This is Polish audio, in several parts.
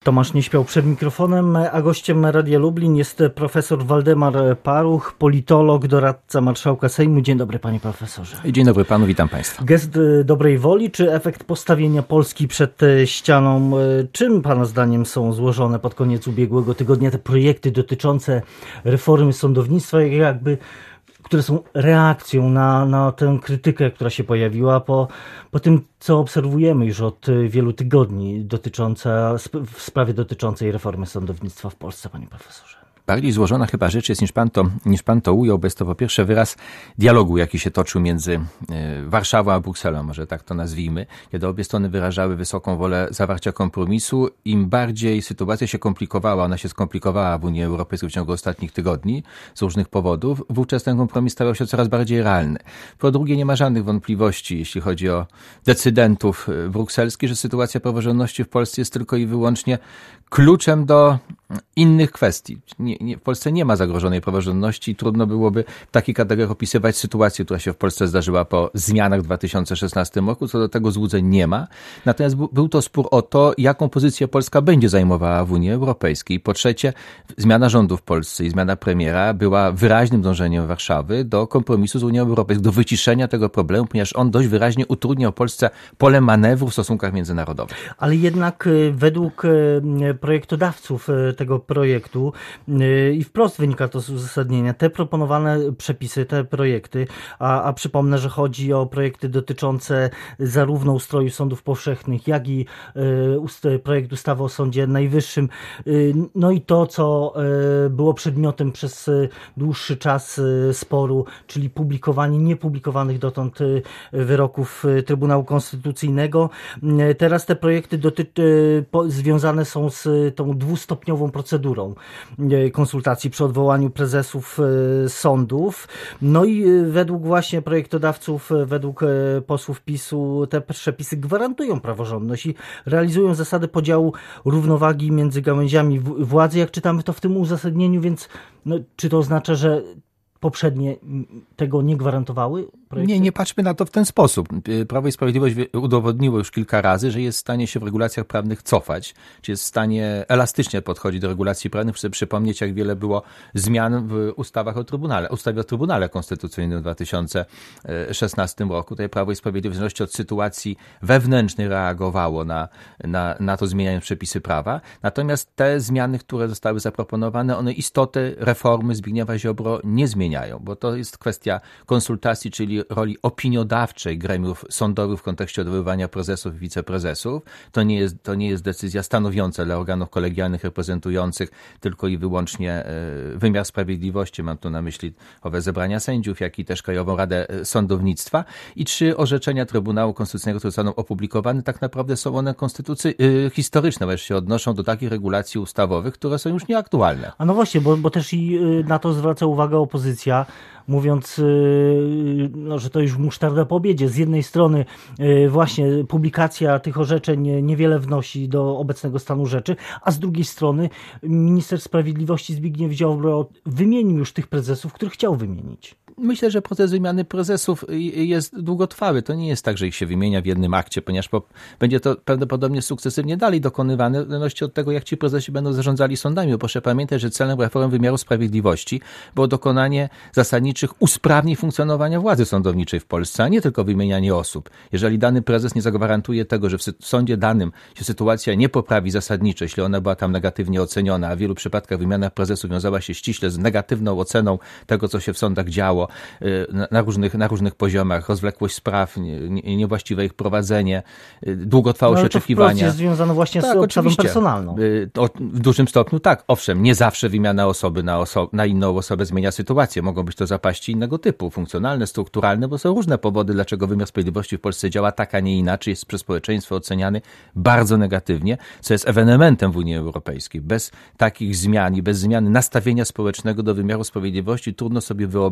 Tomasz nie śpiał przed mikrofonem, a gościem Radia Lublin jest profesor Waldemar Paruch, politolog, doradca marszałka Sejmu. Dzień dobry, panie profesorze. Dzień dobry panu, witam państwa. Gest dobrej woli czy efekt postawienia Polski przed ścianą? Czym pana zdaniem są złożone pod koniec ubiegłego tygodnia te projekty dotyczące reformy sądownictwa, które są reakcją na tę krytykę, która się pojawiła po tym, co obserwujemy już od wielu tygodni w sprawie dotyczącej reformy sądownictwa w Polsce, panie profesorze? Bardziej złożona chyba rzecz jest niż pan to ujął, bo jest to po pierwsze wyraz dialogu, jaki się toczył między Warszawą a Brukselą, może tak to nazwijmy, kiedy obie strony wyrażały wysoką wolę zawarcia kompromisu. Im bardziej sytuacja się komplikowała, ona się skomplikowała w Unii Europejskiej w ciągu ostatnich tygodni z różnych powodów, wówczas ten kompromis stawał się coraz bardziej realny. Po drugie, nie ma żadnych wątpliwości, jeśli chodzi o decydentów brukselskich, że sytuacja praworządności w Polsce jest tylko i wyłącznie kluczem do innych kwestii. W Polsce nie ma zagrożonej praworządności i trudno byłoby w takich kategoriach opisywać sytuację, która się w Polsce zdarzyła po zmianach w 2016 roku. Co do tego złudzeń nie ma. Natomiast był to spór o to, jaką pozycję Polska będzie zajmowała w Unii Europejskiej. Po trzecie, zmiana rządu w Polsce i zmiana premiera była wyraźnym dążeniem Warszawy do kompromisu z Unią Europejską, do wyciszenia tego problemu, ponieważ on dość wyraźnie utrudniał Polsce pole manewru w stosunkach międzynarodowych. Ale jednak według projektodawców tego projektu i wprost wynika to z uzasadnienia, te proponowane przepisy, te projekty, a przypomnę, że chodzi o projekty dotyczące zarówno ustroju sądów powszechnych, jak i projekt ustawy o Sądzie Najwyższym, no i to, co było przedmiotem przez dłuższy czas sporu, czyli publikowanie niepublikowanych dotąd wyroków Trybunału Konstytucyjnego. Teraz te projekty związane są z tą dwustopniową procedurą konsultacji przy odwołaniu prezesów sądów. No i według właśnie projektodawców, według posłów PiS-u te przepisy gwarantują praworządność i realizują zasadę podziału równowagi między gałęziami władzy, jak czytamy to w tym uzasadnieniu, więc czy to oznacza, że poprzednie tego nie gwarantowały? Nie patrzmy na to w ten sposób. Prawo i Sprawiedliwość udowodniło już kilka razy, że jest w stanie się w regulacjach prawnych cofać, czy jest w stanie elastycznie podchodzić do regulacji prawnych. Chcę przypomnieć, jak wiele było zmian w ustawie o Trybunale Konstytucyjnym w 2016 roku. Tutaj Prawo i Sprawiedliwość w zależności od sytuacji wewnętrznej reagowało na to, zmieniając przepisy prawa. Natomiast te zmiany, które zostały zaproponowane, one istoty reformy Zbigniewa Ziobro nie zmieniają, bo to jest kwestia konsultacji, czyli roli opiniodawczej gremiów sądowych w kontekście odwoływania prezesów i wiceprezesów. To nie jest decyzja stanowiąca dla organów kolegialnych reprezentujących tylko i wyłącznie wymiar sprawiedliwości. Mam tu na myśli owe zebrania sędziów, jak i też Krajową Radę Sądownictwa. I 3 orzeczenia Trybunału Konstytucyjnego, które zostaną opublikowane, tak naprawdę są one historyczne, bo się odnoszą do takich regulacji ustawowych, które są już nieaktualne. A no właśnie, bo też i na to zwraca uwagę opozycja, mówiąc, że to już musztarda po obiedzie. Z jednej strony właśnie publikacja tych orzeczeń niewiele wnosi do obecnego stanu rzeczy, a z drugiej strony minister sprawiedliwości Zbigniew Ziobro wymienił już tych prezesów, których chciał wymienić. Myślę, że proces wymiany prezesów jest długotrwały. To nie jest tak, że ich się wymienia w jednym akcie, ponieważ będzie to prawdopodobnie sukcesywnie dalej dokonywane w zależności od tego, jak ci prezesi będą zarządzali sądami. Bo proszę pamiętać, że celem reformy wymiaru sprawiedliwości było dokonanie zasadniczych usprawnień funkcjonowania władzy sądowniczej w Polsce, a nie tylko wymienianie osób. Jeżeli dany prezes nie zagwarantuje tego, że w sądzie danym się sytuacja nie poprawi zasadniczo, jeśli ona była tam negatywnie oceniona, a w wielu przypadkach wymiana prezesów wiązała się ściśle z negatywną oceną tego, co się w sądach działo, na różnych poziomach, rozwlekłość spraw, niewłaściwe ich prowadzenie, długotrwałość oczekiwania. To jest związane właśnie z obsadą personalną. W dużym stopniu tak. Owszem, nie zawsze wymiana osoby na inną osobę zmienia sytuację. Mogą być to zapaści innego typu, funkcjonalne, strukturalne, bo są różne powody, dlaczego wymiar sprawiedliwości w Polsce działa tak, a nie inaczej, jest przez społeczeństwo oceniany bardzo negatywnie, co jest ewenementem w Unii Europejskiej. Bez takich zmian i bez zmiany nastawienia społecznego do wymiaru sprawiedliwości trudno sobie wyobrazić bardzo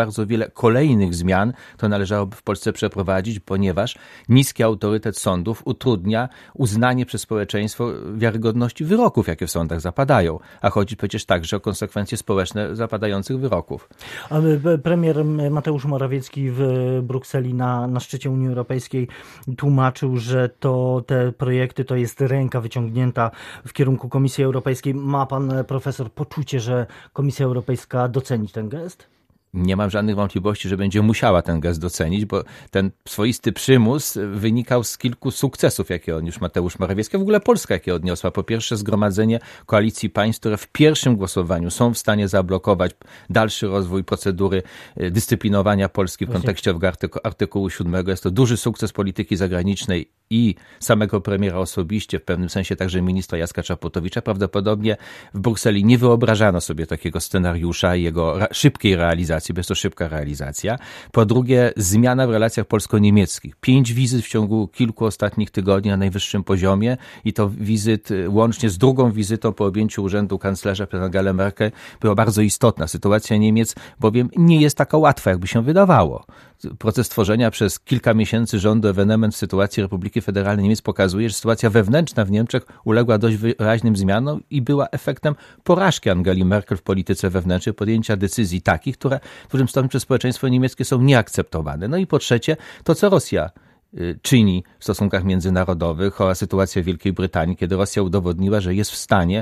bardzo wiele kolejnych zmian to należałoby w Polsce przeprowadzić, ponieważ niski autorytet sądów utrudnia uznanie przez społeczeństwo wiarygodności wyroków, jakie w sądach zapadają. A chodzi przecież także o konsekwencje społeczne zapadających wyroków. Premier Mateusz Morawiecki w Brukseli na szczycie Unii Europejskiej tłumaczył, że te projekty to jest ręka wyciągnięta w kierunku Komisji Europejskiej. Ma pan profesor poczucie, że Komisja Europejska doceni ten gest? Nie mam żadnych wątpliwości, że będzie musiała ten gest docenić, bo ten swoisty przymus wynikał z kilku sukcesów, jakie odniósł Mateusz Morawiecki, a w ogóle Polska, jakie odniosła. Po pierwsze, zgromadzenie koalicji państw, które w pierwszym głosowaniu są w stanie zablokować dalszy rozwój procedury dyscyplinowania Polski w kontekście artykułu 7. Jest to duży sukces polityki zagranicznej i samego premiera osobiście, w pewnym sensie także ministra Jacka Czaputowicza. Prawdopodobnie w Brukseli nie wyobrażano sobie takiego scenariusza i jego szybkiej realizacji, bo jest to szybka realizacja. Po drugie, zmiana w relacjach polsko-niemieckich. 5 wizyt w ciągu kilku ostatnich tygodni na najwyższym poziomie i to wizyt łącznie z drugą wizytą po objęciu urzędu kanclerza przez Angelę Merkel była bardzo istotna. Sytuacja Niemiec bowiem nie jest taka łatwa, jakby się wydawało. Proces tworzenia przez kilka miesięcy rządu ewenement w sytuacji Republiki Federalnej Niemiec pokazuje, że sytuacja wewnętrzna w Niemczech uległa dość wyraźnym zmianom i była efektem porażki Angeli Merkel w polityce wewnętrznej, podjęcia decyzji takich, które w dużym stopniu przez społeczeństwo niemieckie są nieakceptowane. No i po trzecie, to co Rosja czyni w stosunkach międzynarodowych oraz sytuacja w Wielkiej Brytanii, kiedy Rosja udowodniła, że jest w stanie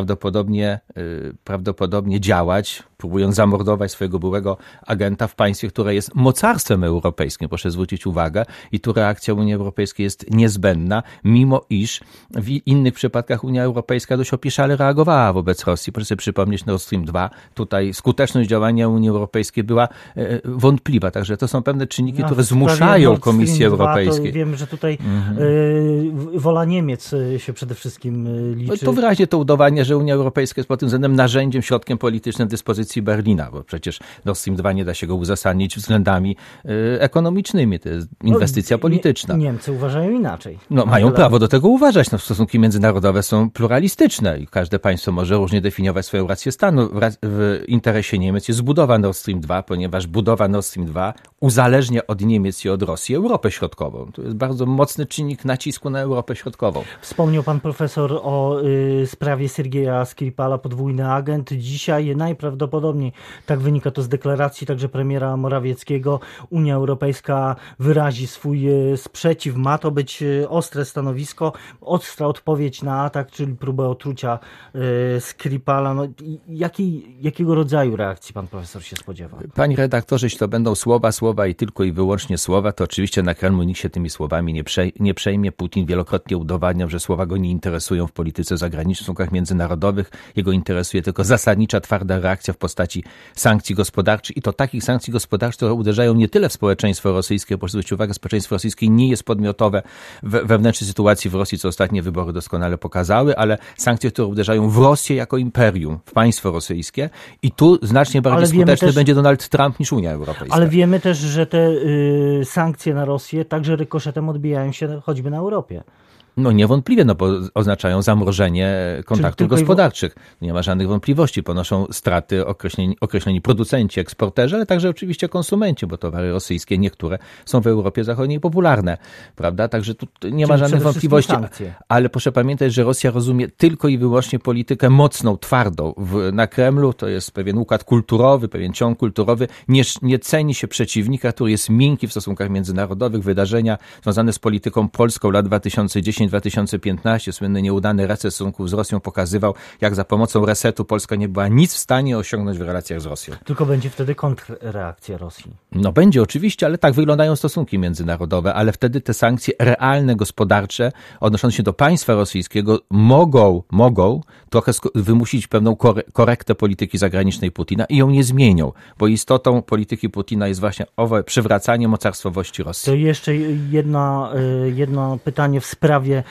prawdopodobnie działać, próbując zamordować swojego byłego agenta w państwie, które jest mocarstwem europejskim, proszę zwrócić uwagę, i tu reakcja Unii Europejskiej jest niezbędna, mimo iż w innych przypadkach Unia Europejska dość opieszale reagowała wobec Rosji. Proszę sobie przypomnieć Nord Stream 2. Tutaj skuteczność działania Unii Europejskiej była wątpliwa, także to są pewne czynniki, które zmuszają Komisję Europejską. Wiem, że tutaj wola Niemiec się przede wszystkim liczy. To wyraźnie to udowadnia, że Unia Europejska jest pod tym względem narzędziem, środkiem politycznym dyspozycji Berlina, bo przecież Nord Stream 2 nie da się go uzasadnić względami ekonomicznymi. To jest inwestycja polityczna. Niemcy uważają inaczej. Mają prawo do tego uważać. Stosunki międzynarodowe są pluralistyczne i każde państwo może różnie definiować swoją rację stanu. W interesie Niemiec jest budowa Nord Stream 2, ponieważ budowa Nord Stream 2 uzależnia od Niemiec i od Rosji Europę Środkową. To jest bardzo mocny czynnik nacisku na Europę Środkową. Wspomniał pan profesor o sprawie Sergieja Skripala, podwójny agent. Dzisiaj najprawdopodobniej, tak wynika to z deklaracji także premiera Morawieckiego, Unia Europejska wyrazi swój sprzeciw. Ma to być ostre stanowisko, ostra odpowiedź na atak, czyli próbę otrucia Skripala. Jakiego rodzaju reakcji pan profesor się spodziewa? Panie redaktorze, jeśli to będą słowa i tylko i wyłącznie słowa, to oczywiście na Kremlu nikt się tymi słowami nie przejmie. Putin wielokrotnie udowadniał, że słowa go nie interesują w polityce zagranicznej, w stosunkach międzynarodowych. Jego interesuje tylko zasadnicza, twarda reakcja w postaci sankcji gospodarczych i to takich sankcji gospodarczych, które uderzają nie tyle w społeczeństwo rosyjskie, proszę zwrócić uwagę, społeczeństwo rosyjskie nie jest podmiotowe wewnętrznej sytuacji w Rosji, co ostatnie wybory doskonale pokazały, ale sankcje, które uderzają w Rosję jako imperium, w państwo rosyjskie i tu znacznie bardziej skuteczny będzie Donald Trump niż Unia Europejska. Ale wiemy też, że te sankcje na Rosję także rykoszetem odbijają się choćby na Europie. Niewątpliwie, bo oznaczają zamrożenie kontaktów gospodarczych. Nie ma żadnych wątpliwości. Ponoszą straty określeni producenci, eksporterzy, ale także oczywiście konsumenci, bo towary rosyjskie niektóre są w Europie Zachodniej popularne, prawda? Także tu nie ma żadnych wątpliwości. Sankcje. Ale proszę pamiętać, że Rosja rozumie tylko i wyłącznie politykę mocną, twardą. Na Kremlu to jest pewien układ kulturowy, pewien ciąg kulturowy. Nie ceni się przeciwnika, który jest miękki w stosunkach międzynarodowych. Wydarzenia związane z polityką polską lat 2010-2015, słynny nieudany reset stosunków z Rosją pokazywał, jak za pomocą resetu Polska nie była nic w stanie osiągnąć w relacjach z Rosją. Tylko będzie wtedy kontrreakcja Rosji. Będzie oczywiście, ale tak wyglądają stosunki międzynarodowe, ale wtedy te sankcje realne, gospodarcze, odnoszące się do państwa rosyjskiego, mogą trochę wymusić pewną korektę polityki zagranicznej Putina i ją nie zmienią, bo istotą polityki Putina jest właśnie owe przywracanie mocarstwowości Rosji. To jeszcze jedno pytanie w sprawie poprawie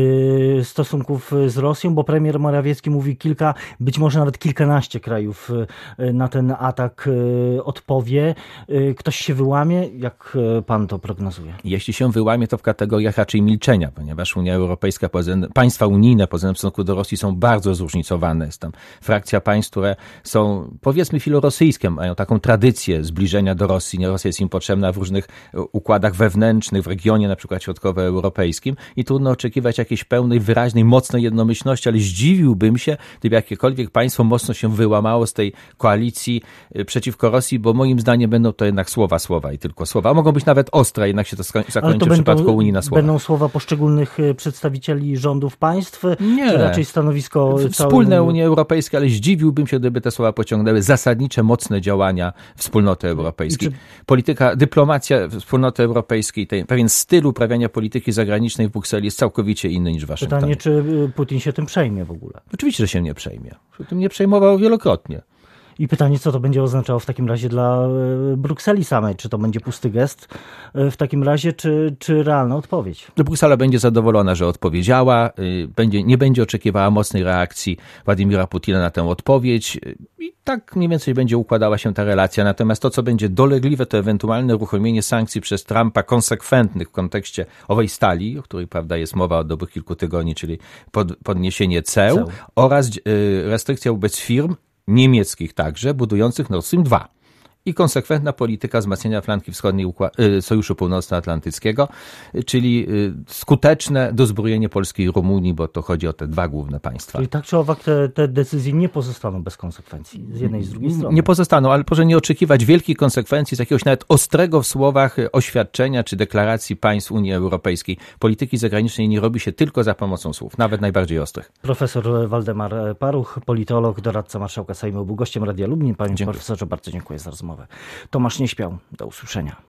stosunków z Rosją, bo premier Morawiecki mówi być może nawet kilkanaście krajów na ten atak odpowie. Ktoś się wyłamie? Jak pan to prognozuje? Jeśli się wyłamie, to w kategoriach raczej milczenia, ponieważ Unia Europejska, państwa unijne poza tym w stosunku do Rosji są bardzo zróżnicowane. Jest tam frakcja państw, które są powiedzmy filorosyjskie, mają taką tradycję zbliżenia do Rosji. Rosja jest im potrzebna w różnych układach wewnętrznych, w regionie na przykład środkowoeuropejskim i trudno oczekiwać jakiejś pełnej, wyraźnej, mocnej jednomyślności, ale zdziwiłbym się, gdyby jakiekolwiek państwo mocno się wyłamało z tej koalicji przeciwko Rosji, bo moim zdaniem będą to jednak słowa i tylko słowa. A mogą być nawet ostre, jednak się to zakończy w przypadku Unii na słowa. Będą słowa poszczególnych przedstawicieli rządów państw, nie, czy raczej stanowisko wspólne Unii Europejskiej, ale zdziwiłbym się, gdyby te słowa pociągnęły zasadnicze, mocne działania Wspólnoty Europejskiej. Polityka, dyplomacja Wspólnoty Europejskiej, pewien styl uprawiania polityki zagranicznej w Brukseli jest całkowicie inny niż w Waszyngtonie. Pytanie, czy Putin się tym przejmie w ogóle? Oczywiście, że się nie przejmie. Tym nie przejmował wielokrotnie. I pytanie, co to będzie oznaczało w takim razie dla Brukseli samej? Czy to będzie pusty gest w takim razie, czy realna odpowiedź? Bruksela będzie zadowolona, że odpowiedziała, nie będzie oczekiwała mocnej reakcji Władimira Putina na tę odpowiedź i tak mniej więcej będzie układała się ta relacja. Natomiast to, co będzie dolegliwe, to ewentualne uruchomienie sankcji przez Trumpa konsekwentnych w kontekście owej stali, o której prawda jest mowa od dobrych kilku tygodni, czyli podniesienie ceł oraz restrykcja wobec firm, niemieckich także, budujących Nord Stream 2. I konsekwentna polityka wzmacniania flanki wschodniej Sojuszu Północnoatlantyckiego, czyli skuteczne dozbrojenie Polski i Rumunii, bo to chodzi o te dwa główne państwa. Czyli tak czy owak te decyzje nie pozostaną bez konsekwencji z jednej i z drugiej strony. Nie pozostaną, ale proszę nie oczekiwać wielkich konsekwencji z jakiegoś nawet ostrego w słowach oświadczenia czy deklaracji państw Unii Europejskiej. Polityki zagranicznej nie robi się tylko za pomocą słów, nawet najbardziej ostrych. Profesor Waldemar Paruch, politolog, doradca marszałka Sejmu, był gościem Radia Lublin. Panie profesorze, bardzo dziękuję za rozmowę. Tomasz Nieśpiał, do usłyszenia.